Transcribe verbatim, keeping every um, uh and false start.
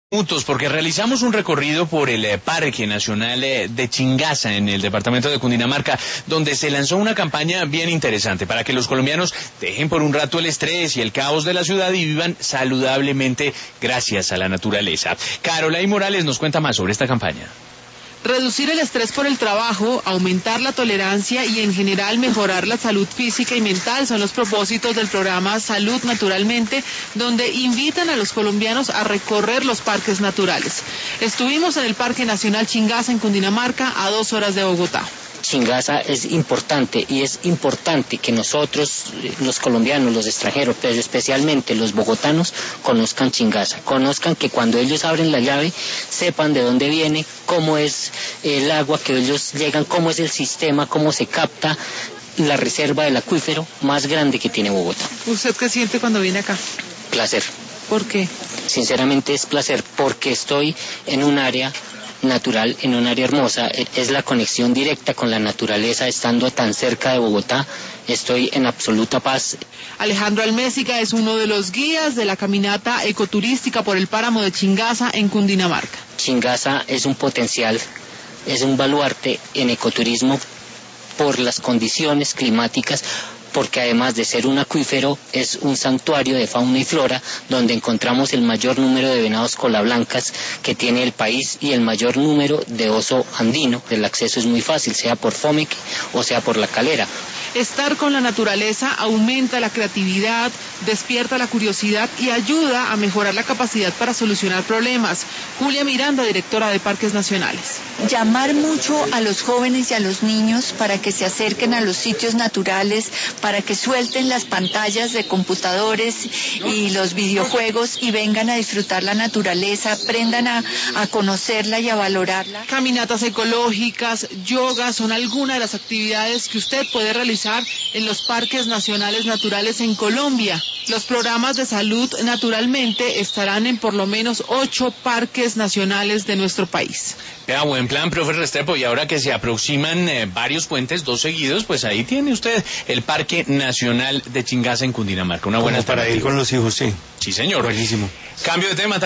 Minutos, porque realizamos un recorrido por el eh, Parque Nacional eh, de Chingaza en el departamento de Cundinamarca, donde se lanzó una campaña bien interesante para que los colombianos dejen por un rato el estrés y el caos de la ciudad y vivan saludablemente gracias a la naturaleza. Carolay Morales nos cuenta más sobre esta campaña. Reducir el estrés por el trabajo, aumentar la tolerancia y en general mejorar la salud física y mental son los propósitos del programa Salud Naturalmente, donde invitan a los colombianos a recorrer los parques naturales. Estuvimos en el Parque Nacional Chingaza en Cundinamarca, a dos horas de Bogotá. Chingaza es importante y es importante que nosotros, los colombianos, los extranjeros, pero especialmente los bogotanos, conozcan Chingaza, conozcan que cuando ellos abren la llave, sepan de dónde viene, cómo es el agua que ellos llegan, cómo es el sistema, cómo se capta la reserva del acuífero más grande que tiene Bogotá. ¿Usted qué siente cuando viene acá? Placer. ¿Por qué? Sinceramente es placer porque estoy en un área natural, en un área hermosa, es la conexión directa con la naturaleza, estando tan cerca de Bogotá, estoy en absoluta paz. Alejandro Almésiga es uno de los guías de la caminata ecoturística por el páramo de Chingaza en Cundinamarca. Chingaza es un potencial, es un baluarte en ecoturismo por las condiciones climáticas, porque además de ser un acuífero, es un santuario de fauna y flora, donde encontramos el mayor número de venados cola blancas que tiene el país y el mayor número de oso andino. El acceso es muy fácil, sea por Fomeque o sea por La Calera. Estar con la naturaleza aumenta la creatividad, despierta la curiosidad y ayuda a mejorar la capacidad para solucionar problemas. Julia Miranda, directora de Parques Nacionales. Llamar mucho a los jóvenes y a los niños para que se acerquen a los sitios naturales, para que suelten las pantallas de computadores y los videojuegos y vengan a disfrutar la naturaleza, aprendan a, a conocerla y a valorarla. Caminatas ecológicas, yoga son algunas de las actividades que usted puede realizar en los parques nacionales naturales en Colombia. Los programas de salud naturalmente estarán en por lo menos ocho parques nacionales de nuestro país. Vea, buen plan, profe Restrepo, y ahora que se aproximan eh, varios puentes, dos seguidos, pues ahí tiene usted el Parque Nacional de Chingaza en Cundinamarca. Una buena para ir con los hijos, sí. Sí, señor. Buenísimo. Cambio de tema.